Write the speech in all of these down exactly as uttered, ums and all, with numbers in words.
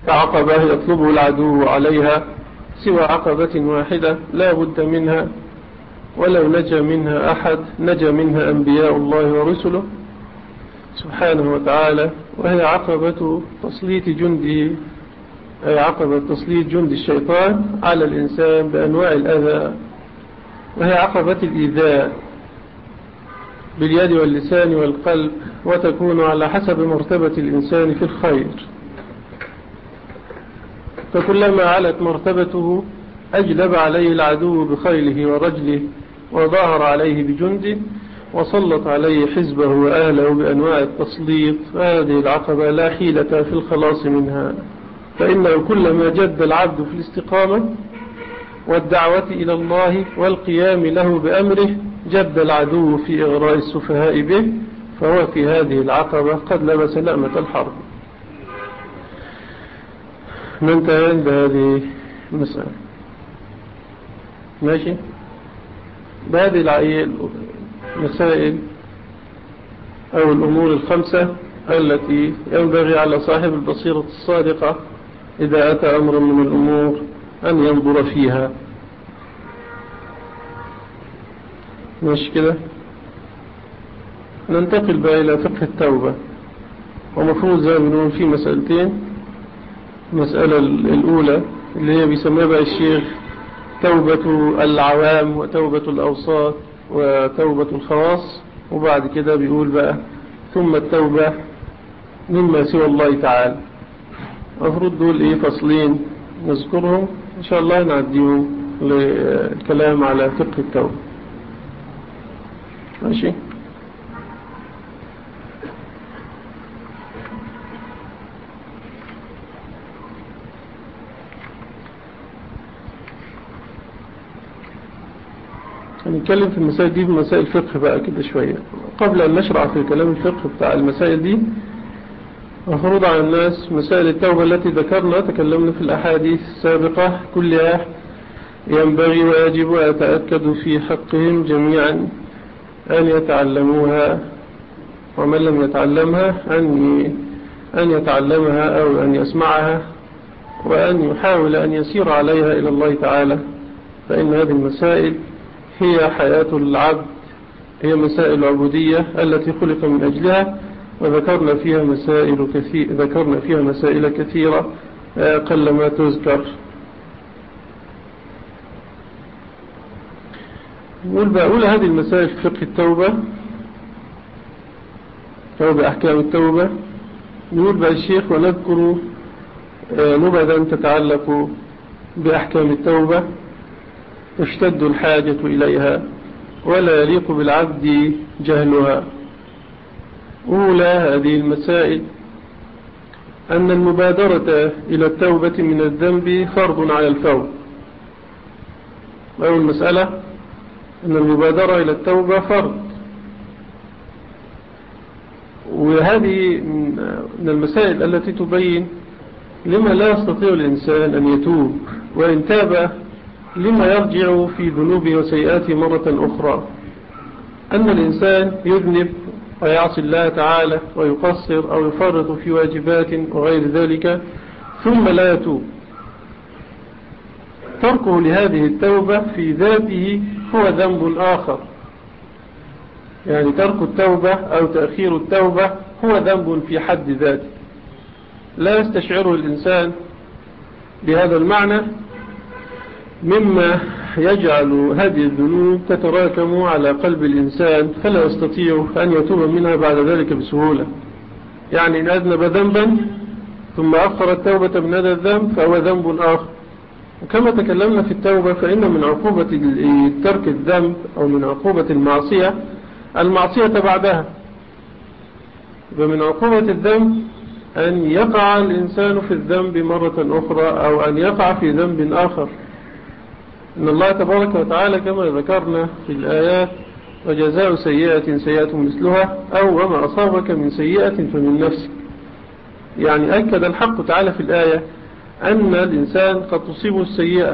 عقبة يطلبه العدو عليها سوى عقبة واحدة لا بد منها، ولو نجا منها أحد نجا منها أنبياء الله ورسله سبحانه وتعالى، وهي عقبة تسليط جنده، أي عقبة تسليط جند الشيطان على الإنسان بأنواع الأذى، وهي عقبة الإيذاء باليد واللسان والقلب، وتكون على حسب مرتبة الإنسان في الخير، فكلما علت مرتبته أجلب عليه العدو بخيله ورجله، وظاهر عليه بجنده، وسلط عليه حزبه وأهله بأنواع التسليط. هذه العقبة لا حيلة في الخلاص منها، فإنه كلما جد العبد في الاستقامة والدعوة إلى الله والقيام له بأمره جد العدو في إغراء السفهاء به، فهو في هذه العقبة قد لبس لأمة الحرب. ننتهي عند هذه المسألة. ماشي. بهذه المسائل أو الأمور الخمسة التي ينبغي على صاحب البصيرة الصادقة إذا أتى أمر من الأمور أن ينظر فيها. ماشي كده. ننتقل بقى إلى فقه التوبة، ومفروض زي ما بنقول في مسألتين. المسألة الأولى اللي هي بيسميها بقى الشيخ توبة العوام وتوبة الأوساط وتوبة الخواص، وبعد كده بيقول بقى ثم التوبة مما سوى الله تعالى. مفروض دول إيه فصلين نذكرهم إن شاء الله، نعديهم للكلام على فقه التوبة. ماشي. هنتكلم في المسائل دي بمسائل الفقه بقى كده شوية. قبل أن نشرع في كلام الفقه بتاع المسائل دي، مفروض على الناس مسائل التوبة التي ذكرنا تكلمنا في الأحاديث السابقة كلها ينبغي ويجب ويتأكد في حقهم جميعا أن يتعلموها، ومن لم يتعلمها أن أن يتعلمها أو أن يسمعها، وأن يحاول أن يسير عليها إلى الله تعالى، فإن هذه المسائل هي حياة العبد، هي مسائل العبودية التي خلق من أجلها، وذكرنا فيها مسائل كثير ذكرنا فيها مسائل كثيرة قل ما تذكر. نقول بقول هذه المسائل في فقه التوبة أو بأحكام التوبة. نقول بقى الشيخ ونذكر نبذا تتعلق بأحكام التوبة تشتد الحاجة إليها ولا يليق بالعبد جهلها. أولى هذه المسائل أن المبادرة إلى التوبة من الذنب فرض على الفور. أول مسألة أن المبادرة إلى التوبة فرض، وهذه من المسائل التي تبين لما لا يستطيع الإنسان أن يتوب، وإن تاب لما يرجع في ذنوبه وسيئاته مرة أخرى. أن الإنسان يذنب ويعصي الله تعالى ويقصر أو يفرط في واجبات وغير ذلك ثم لا يتوب، تركه لهذه التوبة في ذاته هو ذنب آخر. يعني ترك التوبة أو تأخير التوبة هو ذنب في حد ذاته، لا يستشعره الإنسان بهذا المعنى، مما يجعل هذه الذنوب تتراكم على قلب الإنسان فلا يستطيع أن يتوب منها بعد ذلك بسهولة. يعني إن أذنب ذنبا ثم أخر التوبة من هذا الذنب فهو ذنب آخر. وكما تكلمنا في التوبة فإن من عقوبة ترك الذنب أو من عقوبة المعصية المعصية بعدها، ومن عقوبة الذنب أن يقع الإنسان في الذنب مرة أخرى أو أن يقع في ذنب آخر. إن الله تبارك وتعالى كما ذكرنا في الآيات وجزاء سيئة سيئة مثلها أو وما أصابك من سيئة فمن نفسك. يعني أكد الحق تعالى في الآية أن الإنسان قد تصيبه السيئة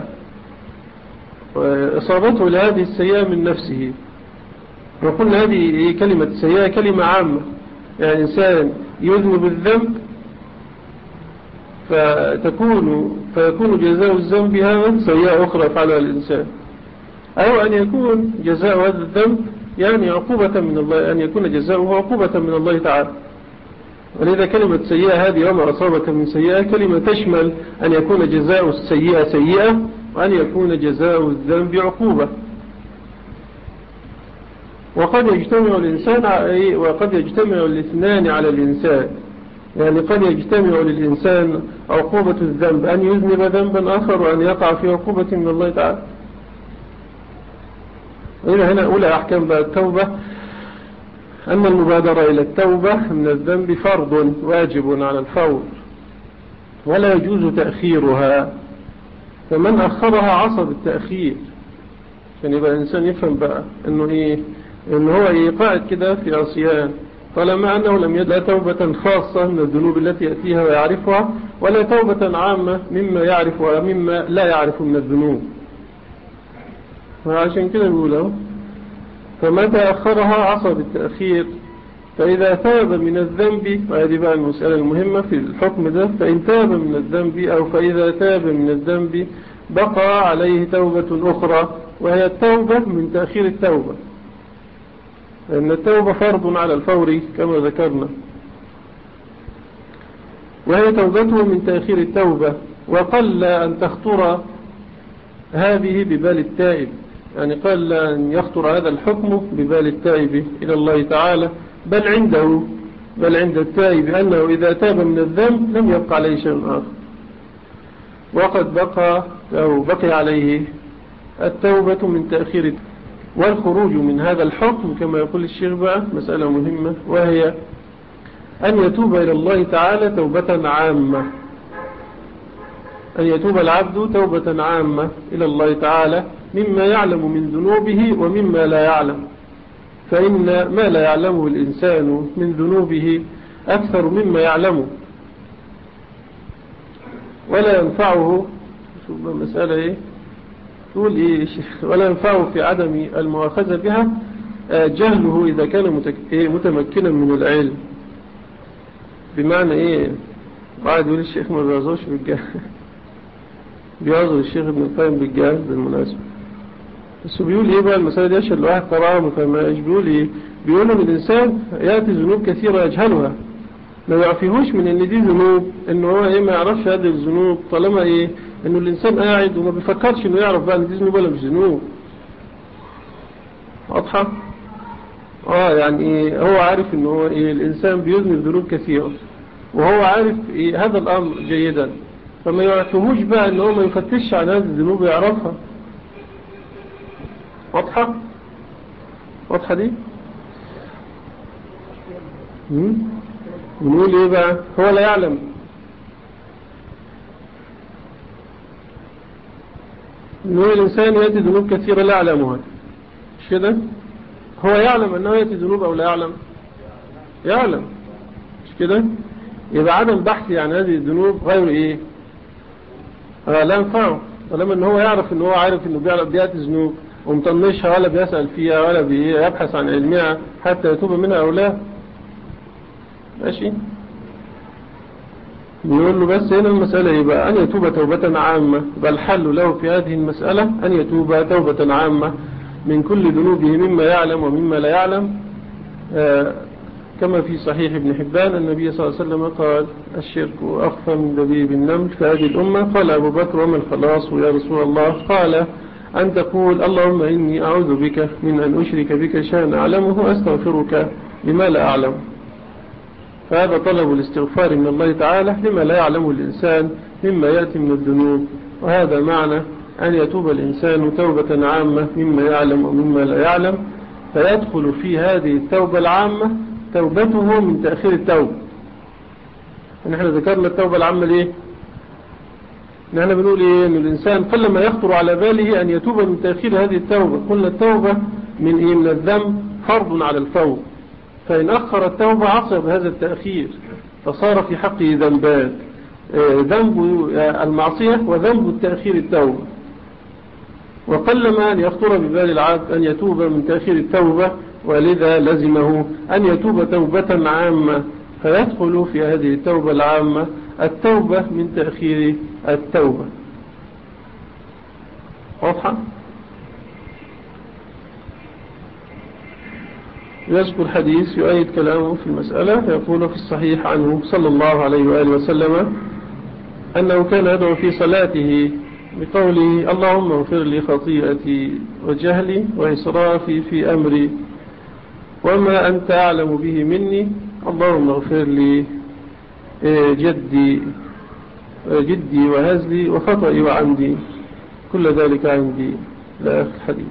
وإصابته لهذه السيئة من نفسه. وقلنا هذه كلمة السيئة كلمة عامة، يعني إنسان يذنب الذنب فتكون فيكون جزاء الذنب هذا سيئة أخرى يفعلها الإنسان، أو أن يكون جزاء هذا الذنب يعني عقوبة من الله، أن يكون جزاؤه عقوبة من الله تعالى. ولذا كلمة سيئة هذه وما أصابك من سيئة كلمة تشمل أن يكون جزاء السيئة سيئة وأن يكون جزاء الذنب عقوبة. وقد يجتمع الإنسان وقد يجتمع الاثنان على الإنسان، يعني قد يجتمع للإنسان عقوبة الذنب أن يذنب ذنبا آخر وأن يقع في عقوبة من الله تعالى. وإذا هنا أولى أحكام بقى التوبة أن المبادرة إلى التوبة من الذنب فرض واجب على الفور، ولا يجوز تأخيرها، فمن أخرها عصب التأخير. عشان يبقى الإنسان يفهم بقى أنه إيه، أنه هو إيه قاعد كده في عصيان، طالما أنه لم يدع توبة خاصة من الذنوب التي يأتيها ويعرفها، ولا توبة عامة مما يعرف ومما لا يعرف من الذنوب. وعشان كده نقوله فمتى أخرها عصب التأخير، فإذا تاب من الذنب، وهذه بقى المسألة المهمة في الحكم ده، فإن تاب من الذنب أو فإذا تاب من الذنب بقى عليه توبة أخرى، وهي التوبة من تأخير التوبة، لأن التوبة فرض على الفور كما ذكرنا، وهي توبته من تأخير التوبة. وقل أن تخطر هذه ببال التائب، يعني قل أن يخطر هذا الحكم ببال التائب إلى الله تعالى، بل عنده بل عند التائب أنه إذا تاب من الذنب لم يبقى عليه شيء آخر، وقد بقى أو بقي عليه التوبة من تأخير. والخروج من هذا الحكم كما يقول الشيخ بقى مسألة مهمة، وهي أن يتوب إلى الله تعالى توبة عامة، أن يتوب العبد توبة عامة إلى الله تعالى مما يعلم من ذنوبه ومما لا يعلم، فإن ما لا يعلمه الإنسان من ذنوبه أكثر مما يعلمه، ولا ينفعه شوف مسألة إيه تقول إيه ولا ينفعه في عدم المؤاخذة بها جهله إذا كان متمكنا من العلم. بمعنى إيه؟ بعد يقول الشيخ ما بيعظوش بالجهل، بيعظوا الشيخ ابن القيم بالجهل بالمناسبة، بس بيقول إيه بقى المسألة دي عشان الواحد قرأها ما فهمهاش. بيقول إيه؟ بيقول إن الإنسان يأتي ذنوب كثيرة يجهلها، ما يعرفيهوش من إن دي ذنوب، إنه هو إيه ما يعرفش هذه الذنوب، طالما إيه إنه الإنسان قاعد وما بيفكرش إنه يعرف بقى إن دي ذنوب ولا مش ذنوب. واضحة؟ آه يعني إيه هو عارف إنه هو إيه الإنسان بيذنب ذنوب كثيرة، وهو عارف إيه هذا الأمر جيدا، فما يعرفهوش بقى إنه ما يفتش عن هذه الذنوب ويعرفها. واضحة؟ واضحة دي؟ ونقول إيه بقى؟ هو لا يعلم، إنه الإنسان يأتي ذنوب كثيرة لا يعلمها، مش كده؟ هو يعلم أنه يأتي ذنوب أو لا يعلم؟ يعلم، مش كده؟ يبقى عدم بحثي عن هذه الذنوب غير إيه؟ آه لا ينفعه، ولما أنه هو يعرف أنه هو عارف أنه بيأتي ذنوب ومطنشها ولا بيسأل فيها ولا بيبحث عن علمها حتى يتوب منها أو لا. ماشي؟ يقول له بس هنا المسألة يبقى أن يتوب توبة عامة، بل حل له في هذه المسألة أن يتوب توبة عامة من كل ذنوبه مما يعلم ومما لا يعلم، آه كما في صحيح ابن حبان النبي صلى الله عليه وسلم قال الشرك أخفى من دبيب النمل في هذه الأمة. قال أبو بكر وما الخلاص يا رسول الله؟ قال أن تقول اللهم إني أعوذ بك من أن أشرك بك شيئا أعلمه أستغفرك لما لا أعلم. فهذا طلب الاستغفار من الله تعالى لما لا يعلمه الإنسان مما يأتي من الذنوب، وهذا معنى أن يتوب الإنسان توبة عامة مما يعلم ومما لا يعلم، فيدخل في هذه التوبة العامة توبته من تأخير التوبة. نحن ذكرنا التوبة العامة ليه؟ نحن بنقول إيه؟ أن الإنسان قل ما يخطر على باله أن يتوب من تأخير هذه التوبة. قلنا التوبة من إيه؟ من الذنب فرض على الفور، فإن أخر التوبة عصب هذا التأخير، فصار في حقه ذنبان، ذنب المعصية وذنب التأخير التوبة. وقلما أن يخطر ببال العبد أن يتوب من تأخير التوبة، ولذا لزمه أن يتوب توبة عامة، فيدخل في هذه التوبة العامة التوبة من تأخير التوبة. واضحة؟ يذكر حديث يؤيد كلامه في المسألة، يقول في الصحيح عنه صلى الله عليه وآله وسلم أنه كان يدعو في صلاته بقوله اللهم اغفر لي خطيئتي وجهلي وإسرافي في أمري وما أنت أعلم به مني، اللهم اغفر لي جدي جدي وهزلي وخطئي وعمدي كل ذلك عندي، لا آخر الحديث.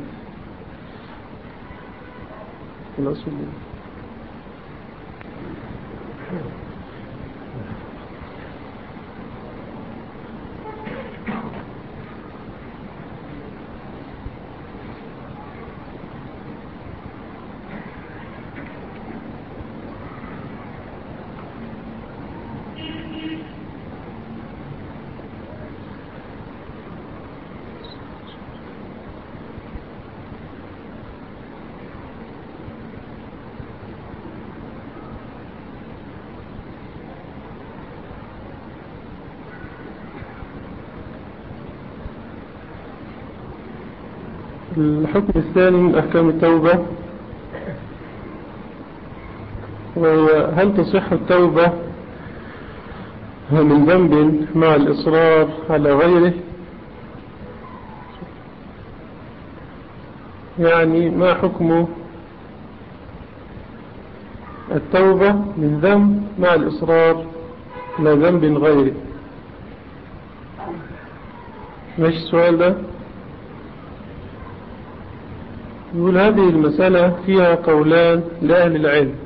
الحكم الثاني من أحكام التوبة، وهو هل تصح التوبة من ذنب مع الإصرار على غيره؟ يعني ما حكم التوبة من ذنب مع الإصرار على ذنب غيره؟ ماشي السؤال ده؟ يقول هذه المسألة فيها قولان لأهل العلم،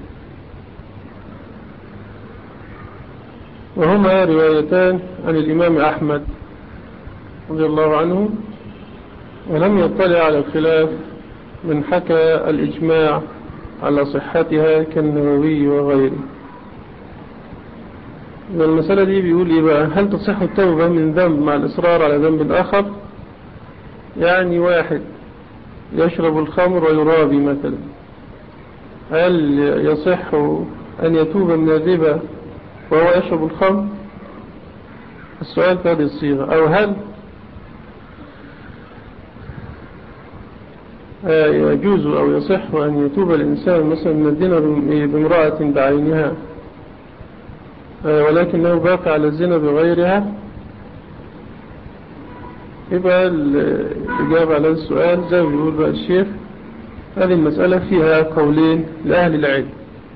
وهما روايتان عن الإمام أحمد رضي الله عنه، ولم يطلع على الخلاف من حكى الإجماع على صحتها كالنووي وغيره. والمسألة دي بيقول إيه بقى؟ هل تصح التوبة من ذنب مع الإصرار على ذنب آخر؟ يعني واحد يشرب الخمر ويرابي مثلا، هل يصح أن يتوب من الربا وهو يشرب الخمر؟ السؤال في هذه الصيغة. أو هل يجوز أو يصح أن يتوب الإنسان مثلا من الزنا بامرأة بعينها ولكنه باقي على الزنا بغيرها؟ يبقى الإجابة على السؤال زي ما بيقول بقى الشيخ، هذه المسألة فيها قولين لأهل العلم.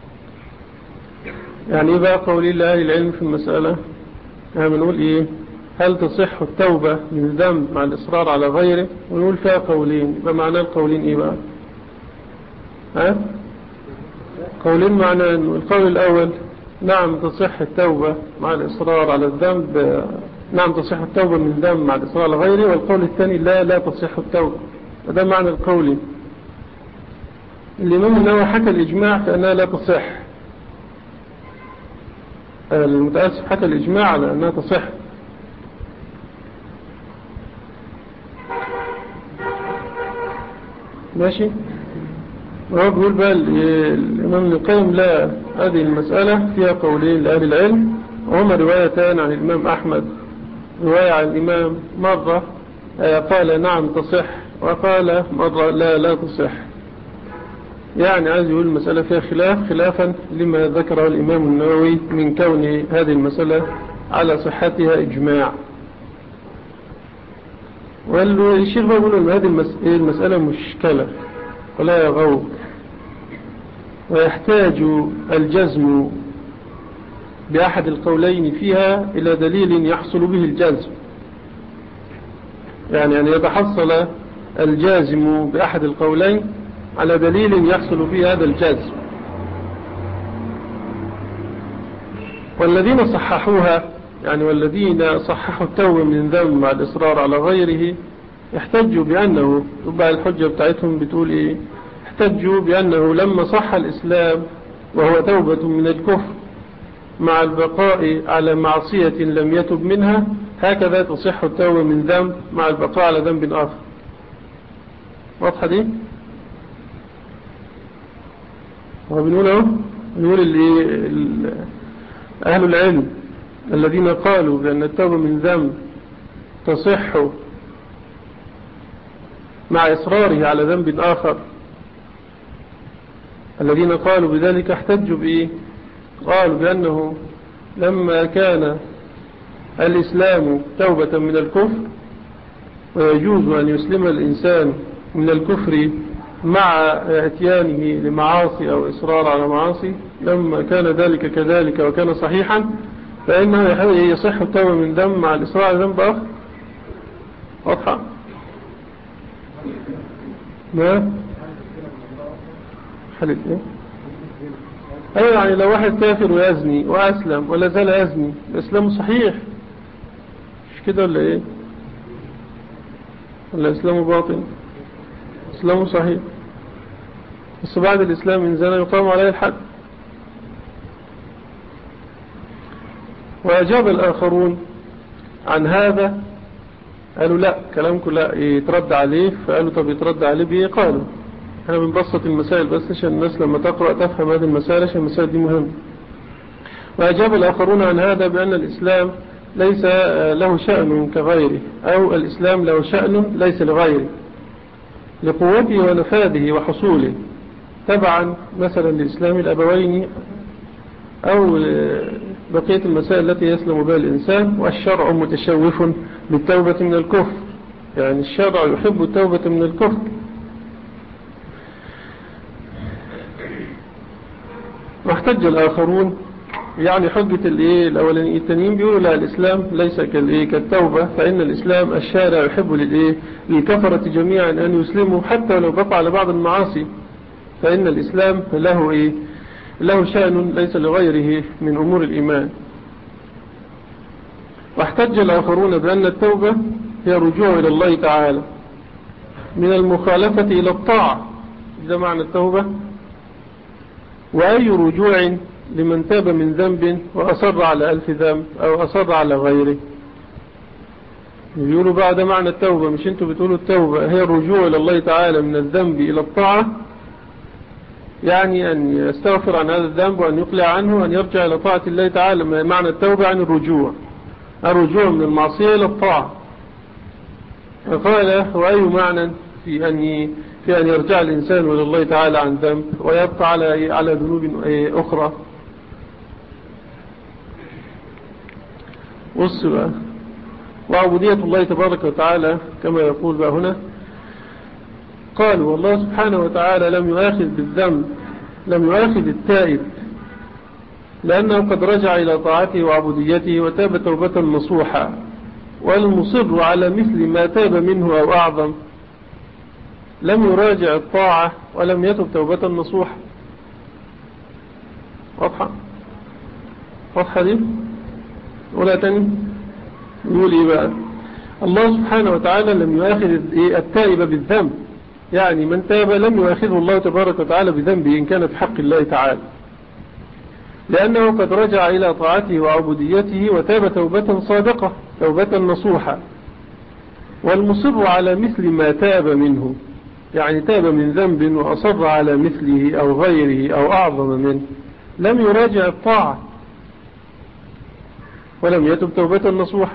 يعني يبقى قولين لأهل العلم في المسألة، يعني بنقول إيه؟ هل تصح التوبة من ذنب مع الإصرار على غيره؟ ونقول فيها قولين، يبقى معنى القولين إيه بقى؟ ها؟ قولين معنى القول الأول نعم تصح التوبة مع الإصرار على الذنب، نعم تصح التوبة من ذنب مع الإصرار على غيره، والقول الثاني لا لا تصح التوبة. هذا معنى القول. الإمام النووي حكى الإجماع فأنها لا تصح، المتأسف حكى الإجماع على أنها تصح. ماشي. وهو بيقول بقى الإمام ابن القيم لا، هذه المسألة فيها قولين لأهل العلم، وهما روايتان عن الإمام أحمد. رواية عن الإمام مرة قال نعم تصح، وقال مرة لا لا تصح. يعني عايز يقول المسألة فيها خلاف، خلافا لما ذكره الإمام النووي من كون هذه المسألة على صحتها إجماع. والشيخ يقول أن هذه المسألة مشكلة ولا يغوب، ويحتاج الجزم بأحد القولين فيها إلى دليل يحصل به الجزم، يعني أن يتحصل الجازم بأحد القولين على دليل يحصل به هذا الجزم. والذين صححوها، يعني والذين صححوا التوبة من ذنب مع الإصرار على غيره، يحتجوا بأنه، تبع الحجة بتاعتهم بتقول إيه؟ احتجوا بأنه لما صح الإسلام وهو توبة من الكفر مع البقاء على معصية لم يتب منها، هكذا تصح التوبة من ذنب مع البقاء على ذنب آخر. واضحة دي؟ وبنقول اهو، بنقول اللي أهل العلم الذين قالوا بأن التوبة من ذنب تصح مع إصراره على ذنب آخر، الذين قالوا بذلك احتجوا بإيه؟ قالوا بأنه لما كان الإسلام توبة من الكفر ويجوز أن يسلم الإنسان من الكفر مع اتيانه لمعاصي أو إصرار على معاصي، لما كان ذلك كذلك وكان صحيحا فإنه يصح التوبة من ذنب مع الإصرار على ذنب آخر. واضحة؟ ما حلت إيه؟ أيوة، يعني لو واحد كافر ويزني وأسلم ولا زال يزني الإسلام صحيح، مش كده ولا إيه؟ ولا إسلامه باطل؟ إسلامه صحيح، بس بعد الإسلام إن زال يقام عليه الحد. وأجاب الآخرون عن هذا، قالوا لا كلامكم لا يترد عليه، فقالوا طب يترد عليه بيه؟ قالوا احنا بنبسط المسائل بس عشان الناس لما تقرأ تفهم هذه المسائل، عشان المسائل دي مهمة. وأجاب الآخرون عن هذا بأن الإسلام ليس له شأن كغيره، أو الإسلام له شأن ليس لغيره لقوته ونفاذه وحصوله، تبعا مثلا لإسلام الأبوين أو بقية المسائل التي يسلم بها الإنسان. والشرع متشوف بالتوبة من الكفر، يعني الشرع يحب التوبة من الكفر. واحتج الآخرون، يعني حجة الأولين التانيين بيقولوا لا الإسلام ليس كالتوبة، فإن الإسلام الشارع يحب للكفرة جميعا أن يسلموا حتى لو بقى على بعض المعاصي، فإن الإسلام له إيه؟ له شأن ليس لغيره من أمور الإيمان. واحتج الآخرون بأن التوبة هي رجوع إلى الله تعالى من المخالفة إلى الطاعة، ده معنى التوبة. وأي رجوع لمن تاب من ذنب وأصر على ألف ذنب أو أصر على غيره. يقولوا بعد معنى التوبة، مش انتوا بتقولوا التوبة هي الرجوع إلى الله تعالى من الذنب إلى الطاعة، يعني أن يستغفر عن هذا الذنب وأن يقلع عنه وأن يرجع إلى طاعة الله تعالى. معنى التوبة عن الرجوع، الرجوع من المعصية إلى الطاعة. فقال وأي معنى في أن في أن يرجع الإنسان إلى الله تعالى عن ذنب ويبقى على على ذنوب أخرى. والسبع وعبودية الله تبارك وتعالى كما يقول بقى هنا، قالوا والله سبحانه وتعالى لم يؤاخذ بالذنب، لم يؤاخذ التائب لأنه قد رجع إلى طاعته وعبوديته وتاب توبة نصوحا، والمصر على مثل ما تاب منه أو أعظم لم يراجع الطاعة ولم يتب توبة نصوحا. واضحة؟ واضحة دي؟ ولا تاني؟ يقول إيه بقى؟ الله سبحانه وتعالى لم يؤاخذ التائب بالذنب، يعني من تاب لم يؤاخذه الله تبارك وتعالى بذنبه إن كان في حق الله تعالى، لأنه قد رجع إلى طاعته وعبوديته وتاب توبة صادقة توبة نصوحة. والمصر على مثل ما تاب منه، يعني تاب من ذنب وأصر على مثله أو غيره أو أعظم منه لم يراجع الطاعة ولم يتب توبة نصوحة.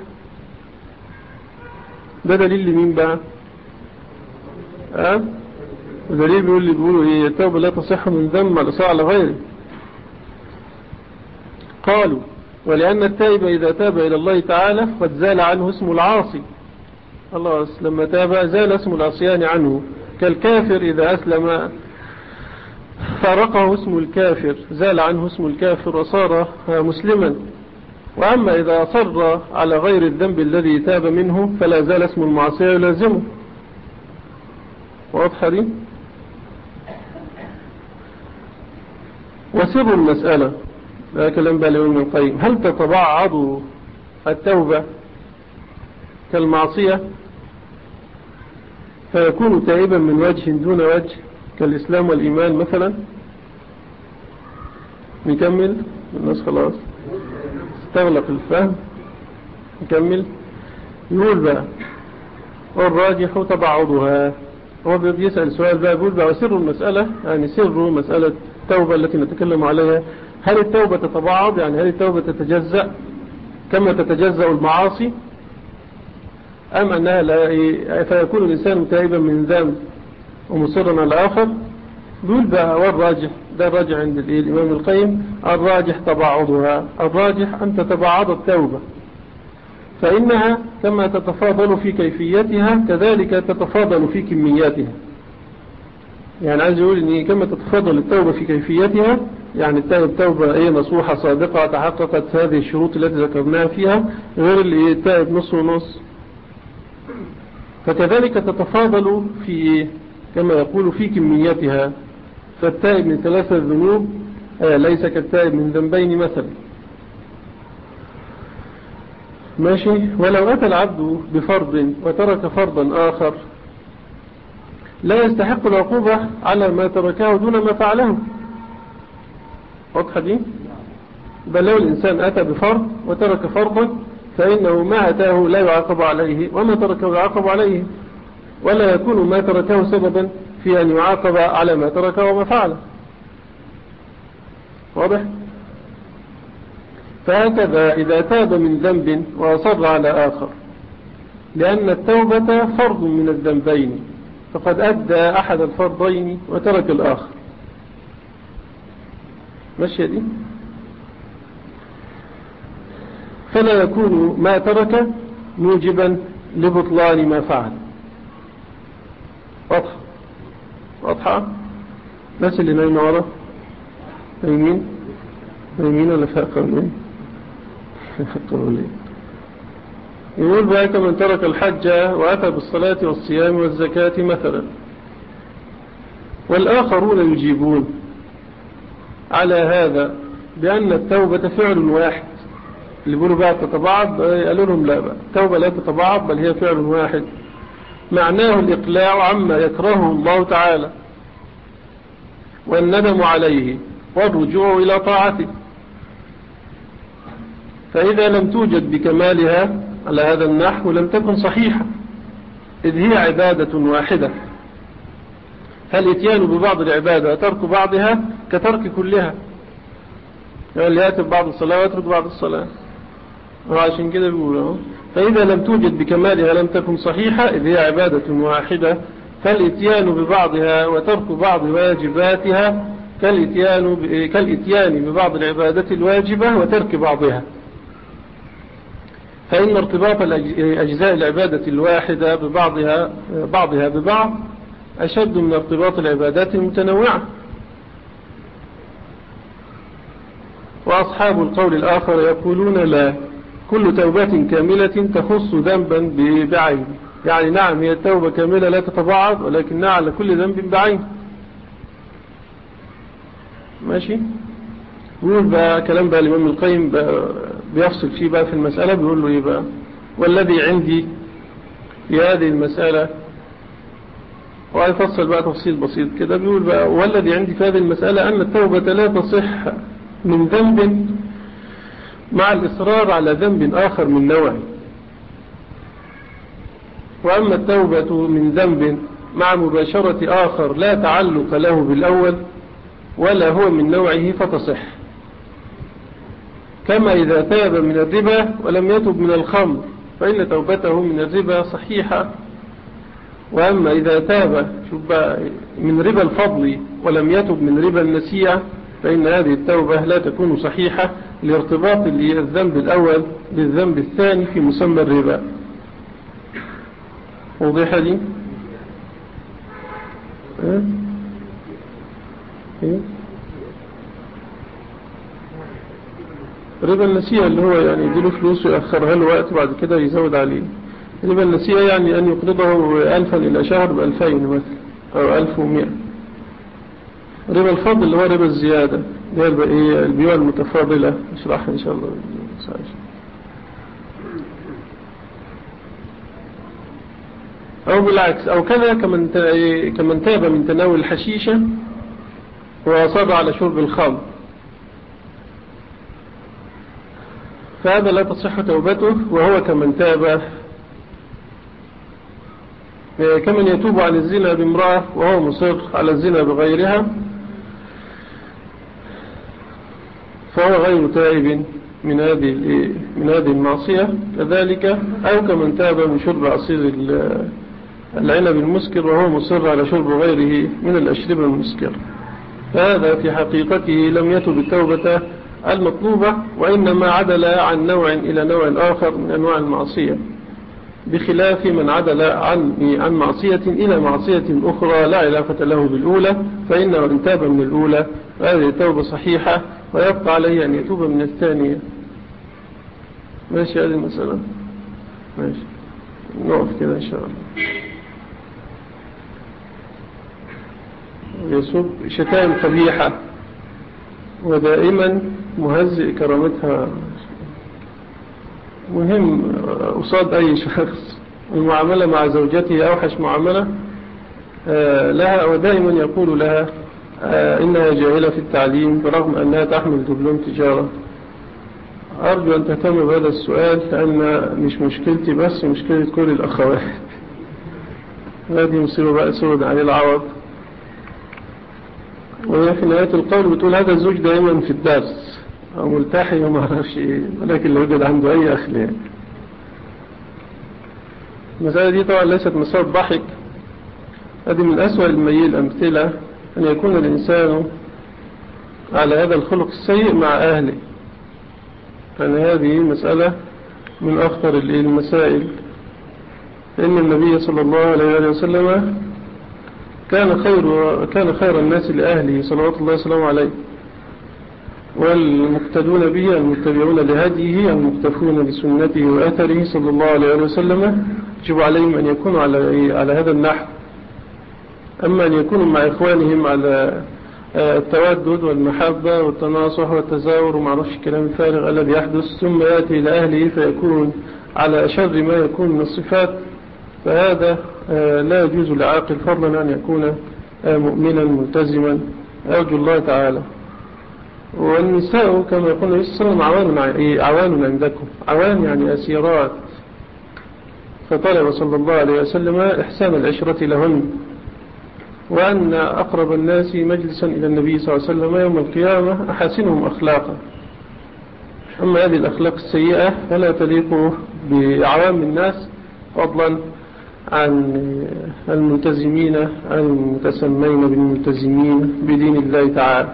ده دليل لمين بقى؟ أه؟ دليل بيقول لي بيقولوا إيه؟ التوبة لا تصح من ذنب الإصاء على غيره. قالوا ولأن التائب إذا تاب إلى الله تعالى قد زال عنه اسم العاصي، الله لما تاب زال اسم العصيان عنه، كالكافر إذا أسلم فارقه اسم الكافر زال عنه اسم الكافر وصار مسلما. وأما إذا أصر على غير الذنب الذي تاب منه فلا زال اسم المعصية يلازمه. واضحة دي؟ وسر المسألة لا كلام بالي من القيم، هل تتبعض التوبة كالمعصية فيكون تائبا من وجه دون وجه كالإسلام والإيمان مثلا؟ نكمل الناس خلاص استغلق الفهم. نكمل. يقول بقى والراجح تبعضها، هو بيسأل سؤال بقى يقول بقى وسر المسألة، يعني سر مسألة التوبة التي نتكلم عليها، هل التوبة تتبعض، يعني هل التوبة تتجزأ كما تتجزأ المعاصي، أم أنها لا فيكون الإنسان تائبا من ذنب ومصرا على آخر؟ دول بقى والراجح، ده الراجح عند الإمام القيم، الراجح تباعضها، الراجح أن تتباعض التوبة، فإنها كما تتفاضل في كيفيتها كذلك تتفاضل في كمياتها. يعني عايز يقول إن كما تتفاضل التوبة في كيفيتها، يعني التوبة ايه نصوحة صادقة تحققت هذه الشروط التي ذكرناها فيها، غير اللي التائب نص ونص. فكذلك تتفاضل في كما يقول في كمياتها، فالتائب من ثلاثة ذنوب ليس كالتائب من ذنبين مثلا. ماشي. ولو أتى العبد بفرض وترك فرضا آخر لا يستحق العقوبة على ما تركه دون ما فعله. واضحة دي؟ بل لو الإنسان أتى بفرض وترك فرضا فإنه ما أتاه لا يعاقب عليه، وما تركه يعاقب عليه، ولا يكون ما تركه سببا في أن يعاقب على ما تركه وما فعله. واضح؟ فهكذا إذا تاب من ذنب وأصر على آخر، لأن التوبة فرض من الذنبين، فقد أدى أحد الفرضين وترك الآخر. ماشي دي؟ فلا يكون ما ترك موجبا لبطلان ما فعل. واضح؟ واضحة؟ بس اللي نايم ورا نايمين نايمين ولا فاقرين؟ يقول بقى كمن ترك الحج وأتى بالصلاة والصيام والزكاة مثلا، والآخرون يجيبون على هذا بأن التوبة فعل واحد. اللي يقولوا بقى تتبعض قالوا لهم لا بقى، التوبة لا تتبعض بل هي فعل واحد، معناه الإقلاع عما يكرهه الله تعالى والندم عليه والرجوع إلى طاعته. فإذا لم توجد بكمالها على هذا النحو لم تكن صحيحة، إذ هي عبادة واحدة، فالإتيان ببعض العبادة وترك بعضها كترك كلها، يعني اللي يأتي ببعض الصلاة ويترك بعض الصلاة. وعشان كده بيقولوا فإذا لم توجد بكمالها لم تكن صحيحة، إذ هي عبادة واحدة، فالإتيان ببعضها وترك بعض واجباتها كالإتيان, كالإتيان ببعض العبادة الواجبة وترك بعضها. فإن ارتباط أجزاء العبادة الواحدة ببعضها بعضها ببعض أشد من ارتباط العبادات المتنوعة. وأصحاب القول الآخر يقولون لا، كل توبة كاملة تخص ذنبا بعين. يعني نعم هي التوبة كاملة لا تتبعض، ولكنها على كل ذنب بعين. ماشي. يقول بقى كلام بقى الإمام القيم بيفصل فيه بقى في المسألة، بيقول له إيه بقى: والذي عندي في هذه المسألة، ويفصل بقى تفصيل بسيط كده، بيقول بقى: والذي عندي في هذه المسألة أن التوبة لا تصح من ذنب مع الإصرار على ذنب آخر من نوعه، وأما التوبة من ذنب مع مباشرة آخر لا تعلق له بالأول ولا هو من نوعه فتصح، كما إذا تاب من الربا ولم يتب من الخمر فإن توبته من الربا صحيحة. وأما إذا تاب من ربا الفضل ولم يتب من ربا النسيئة فإن هذه التوبة لا تكون صحيحة لارتباط الذنب الأول بالذنب الثاني في مسمى الربا. وضيحة دي؟ اه؟ ايه؟ ربا النسيئة اللي هو يعني يديله فلوس ويأخرها له وقت بعد كده يزود عليه. ربا النسيئة يعني أن يقرضه ألفا إلى شهر بألفين مثلا أو ألف ومئة. ربا الفضل اللي هو ربا الزيادة، اللي هي البيوع المتفاضلة، نشرحها إن شاء الله. أو بالعكس، أو كذا كمن كمن تاب من تناول الحشيشة وأصر على شرب الخمر، فهذا لا تصح توبته، وهو كمن تاب كمن يتوب عن الزنا بامرأة وهو مصر على الزنا بغيرها، فهو غير تائب من هذه من هذه المعصية كذلك، أو كمن تاب من شرب عصير العنب المسكر وهو مصر على شرب غيره من الأشربة المسكر، فهذا في حقيقته لم يتب التوبة المطلوبة، وإنما عدل عن نوع إلى نوع آخر من أنواع المعصية، بخلاف من عدل عن عن معصية إلى معصية أخرى لا علاقة له بالأولى، فإنه إن تاب من الأولى فهذه توبة صحيحة، ويبقى عليه أن يتوب من الثانية. ماشي هذه المسألة، ماشي نقف كده إن شاء الله. يسب شتائم قبيحة ودائما مهزئ كرامتها، مهم قصاد أي شخص. المعاملة مع زوجته أوحش معاملة لها، ودائما يقول لها إنها جاهلة في التعليم برغم أنها تحمل دبلوم تجارة. أرجو أن تهتم بهذا السؤال، لأن مش مشكلتي بس، مشكلة كل الأخوات. هذه مصيبة بقى سود عليه العوض. وهي في نهاية القول بتقول هذا الزوج دائما في الدرس أو ملتحي وما أعرفش إيه، ولكن لو يوجد عنده أي أخلاق. المسألة دي طبعا ليست مسألة ضحك، هذه من أسوأ الميل الأمثلة أن يكون الإنسان على هذا الخلق السيء مع أهله، فأن هذه مسألة من أخطر المسائل. إن النبي صلى الله عليه وسلم كان خير كان خير الناس لأهله صلوات الله وسلامه عليه، والمقتدون به المتبعون لهديه المقتفون بسنته وأثره صلى الله عليه وسلم يجب عليهم أن يكونوا على على هذا النحو. أما أن يكونوا مع إخوانهم على التودد والمحبة والتناصح والتزاور وما عرفش الكلام الفارغ الذي يحدث، ثم يأتي إلى أهله فيكون على أشر ما يكون من الصفات، فهذا لا يجوز لعاقل فضلا أن يكون مؤمنا ملتزما. أرجو الله تعالى. والنساء كما يقول النبي صلى الله عليه وسلم عوان, عوان عندكم، عوان يعني أسيرات، فطلب صلى الله عليه وسلم إحسان العشرة لهن، وأن أقرب الناس مجلسا إلى النبي صلى الله عليه وسلم يوم القيامة أحسنهم أخلاقا. أما هذه الأخلاق السيئة فلا تليق بعوام الناس فضلا عن الملتزمين المتسمين بالملتزمين بدين الله تعالى.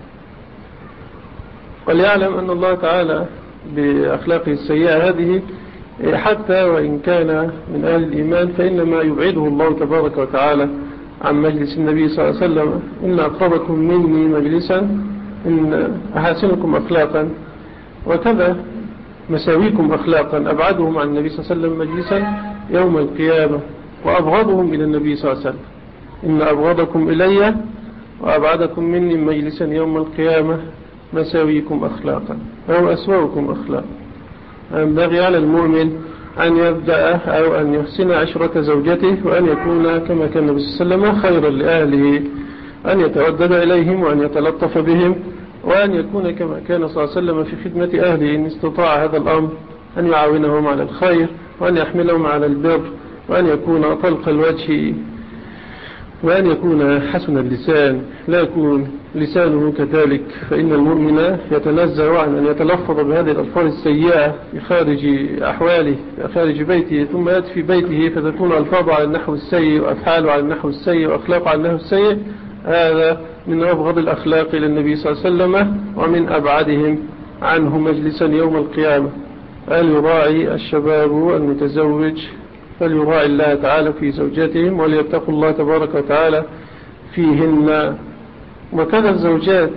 وليعلم أن الله تعالى بأخلاقه السيئة هذه حتى وإن كان من أهل الإيمان فإنما يبعده الله تبارك وتعالى عن مجلس النبي صلى الله عليه وسلم. إن أقربكم مني مجلسا إن أحسنكم أخلاقا، وكذا مساويكم أخلاقا أبعدهم عن النبي صلى الله عليه وسلم مجلسا يوم القيامة، وأبغضهم إلى النبي صلى الله عليه وسلم. إن أبغضكم إلي وأبعدكم مني مجلسا يوم القيامة مساويكم أخلاقا أو أسوأكم أخلاقا. ينبغي على المؤمن أن يبدأ أو أن يحسن عشرة زوجته، وأن يكون كما كان النبي صلى الله عليه وسلم خيرا لأهله، أن يتودد إليهم وأن يتلطف بهم، وأن يكون كما كان صلى الله عليه وسلم في خدمة أهله إن استطاع هذا الأمر، أن يعاونهم على الخير وأن يحملهم على البر، وأن يكون طلق الوجه، وأن يكون حسن اللسان لا يكون لسانه كذلك، فإن المؤمن يتنزه عن أن يتلفظ بهذه الألفاظ السيئة في خارج أحواله في خارج بيته، ثم يأتي في بيته فتكون ألفاظه على النحو السيء وأفعاله على النحو السيء وأخلاقه على النحو السيء. هذا من أبغض الأخلاق إلى النبي صلى الله عليه وسلم ومن أبعدهم عنه مجلسا يوم القيامة. فليراعي الشباب المتزوج فليراعي الله تعالى في زوجاتهم وليتقوا الله تبارك وتعالى فيهن. وكذا الزوجات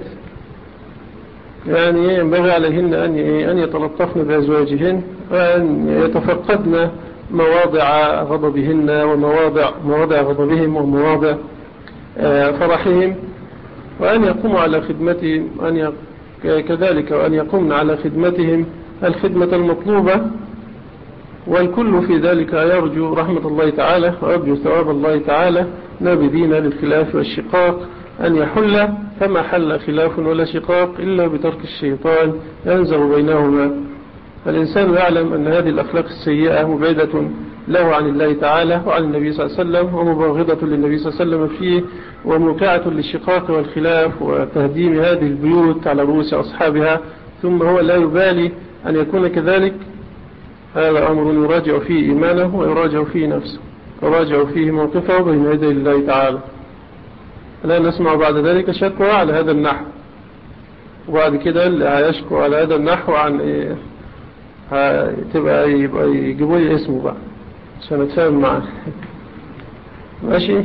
يعني ينبغي عليهن أن يتلطفن بأزواجهن وأن يتفقدن مواضع غضبهن ومواضع مواضع غضبهم ومواضع فرحهم، وأن يقوموا على خدمتهم أن كذلك وأن يقومن على خدمتهم الخدمة المطلوبة. والكل في ذلك يرجو رحمة الله تعالى ويرجو ثواب الله تعالى، نابذين للخلاف والشقاق أن يحل، فما حل خلاف ولا شقاق إلا بترك الشيطان ينزغ بينهما. الإنسان يعلم أن هذه الأخلاق السيئة مبعدة له عن الله تعالى وعن النبي صلى الله عليه وسلم، ومباغضة للنبي صلى الله عليه وسلم فيه، وموقعة للشقاق والخلاف وتهديم هذه البيوت على رؤوس أصحابها، ثم هو لا يبالي أن يكون كذلك هذا أمر يراجع فيه إيمانه ويراجع فيه نفسه، يراجع فيه موقفه بين يدي الله تعالى. لا نسمع بعد ذلك شكوى على هذا النحو، وبعد كده اللي هيشكو على هذا النحو عن إيه تبقى يبقى يجيبوا لي اسمه بقى عشان أتفاهم معاه. ماشي.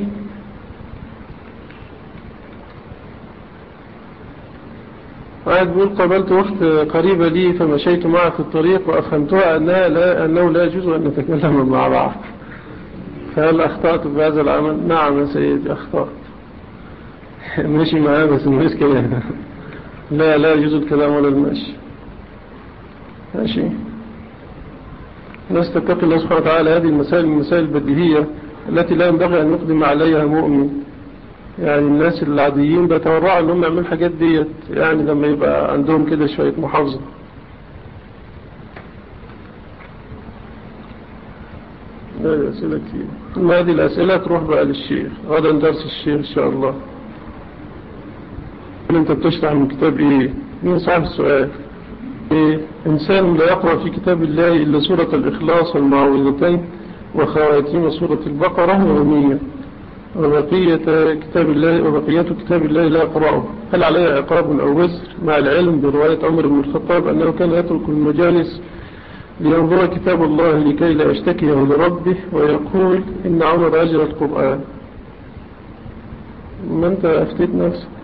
واحد بيقول قابلت أخت قريبة لي فمشيت معها في الطريق وأفهمتها أنها لا أنه لا يجوز أن نتكلم مع بعض، فهل أخطأت بهذا العمل؟ نعم يا سيدي أخطأت. ماشي معاه بس مش كلام. لا لا يجوز الكلام ولا المشي. ماشي. الناس تتقي الله سبحانه وتعالى. هذه المسائل المسائل البديهية التي لا ينبغي أن يقدم عليها مؤمن. يعني الناس العاديين بيتورعوا أنهم يعملوا الحاجات ديت يعني لما يبقى عندهم كده شوية محافظة. هذه أسئلة كتير. ثم هذه الأسئلة تروح بقى للشيخ غدا درس الشيخ إن شاء الله. أنت بتشرح من كتاب إيه؟ مين صاحب السؤال؟ إيه؟ إنسان لا يقرأ في كتاب الله إلا سورة الإخلاص والمعوذتين وخواتيم سورة البقرة يوميا، وبقية كتاب الله وبقية كتاب الله لا يقرأه، هل عليه عقاب أو وزر؟ مع العلم برواية عمر بن الخطاب أنه كان يترك المجالس لينظر كتاب الله لكي لا يشتكيه لربه ويقول إن عمر أجر القرآن. ما أنت أفتيت نفسك.